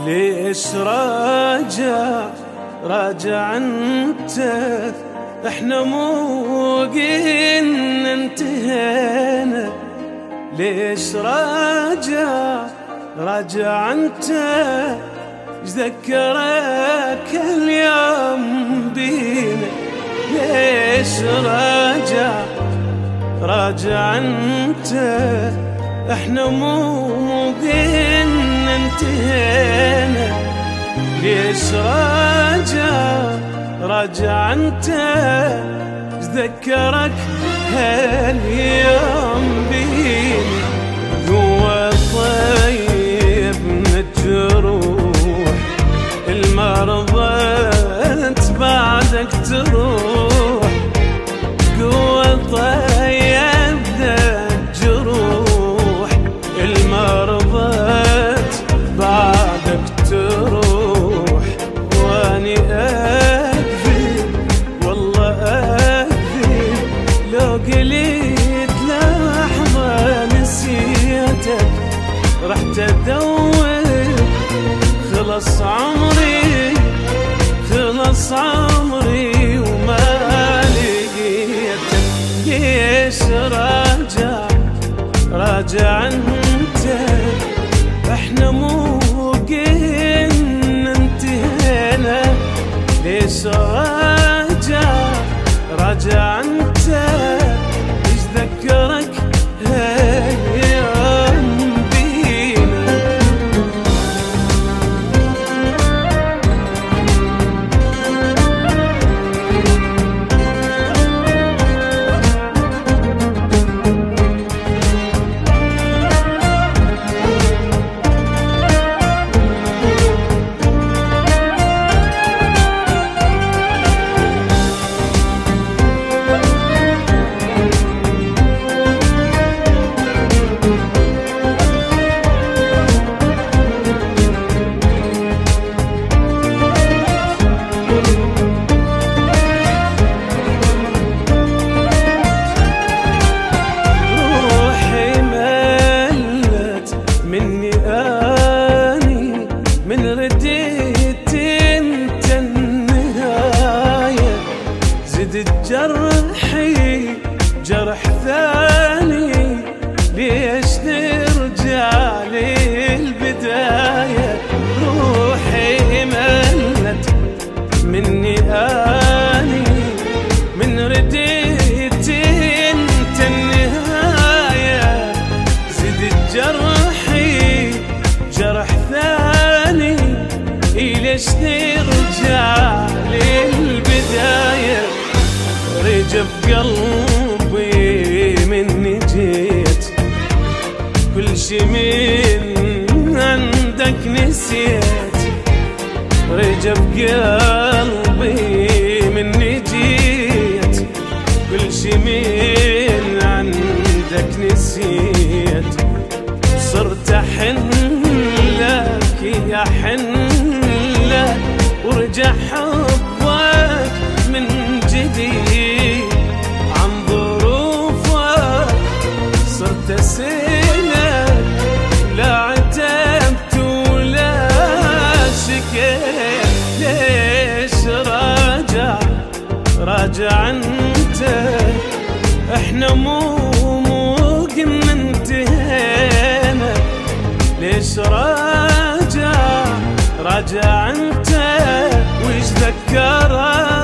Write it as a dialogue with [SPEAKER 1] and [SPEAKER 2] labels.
[SPEAKER 1] ليش راجع انت؟ احنا مو قلنا انتهينا. ليش راجع انت؟ ايش ذكرك اليوم بينا؟ ليش راجع انت؟ احنا مو قلنا انتهينا. ليش راجع انت؟ ايش ذكرك هاليوم بينا؟ جوا طيب مجروح المرضى بعدك تروح. جوا طيب جروح المرضى بعدك تروح. واني اكذب والله اكذب لو قلت لحظة نسيتك. رحت ادور خلص عمري وما لقيتك. ليش راجع انت؟ احنا مو قلنا انتهينا. ليش راجع انت؟ ايش ذكرك هاليوم بينا؟ جرحي جرح ثاني. ليش نرجع للبداية؟ روحي ملت مني آني من رديت انت النهاية. زدت جرحي جرح ثاني. ليش نرجع للبداية؟ رجف قلبي مني جيت كل شي من عندك نسيت. رجف قلبي مني جيت كل شي من عندك نسيت. صرت احن لك يا حن لك ورجع حبك من جديد. عن ظروفك صرت اسألك لا عتبت ولا شكيت. ليش راجع انت؟ احنا مو قلنا انتهينا. ليش راجع انت؟ ويش ذكرك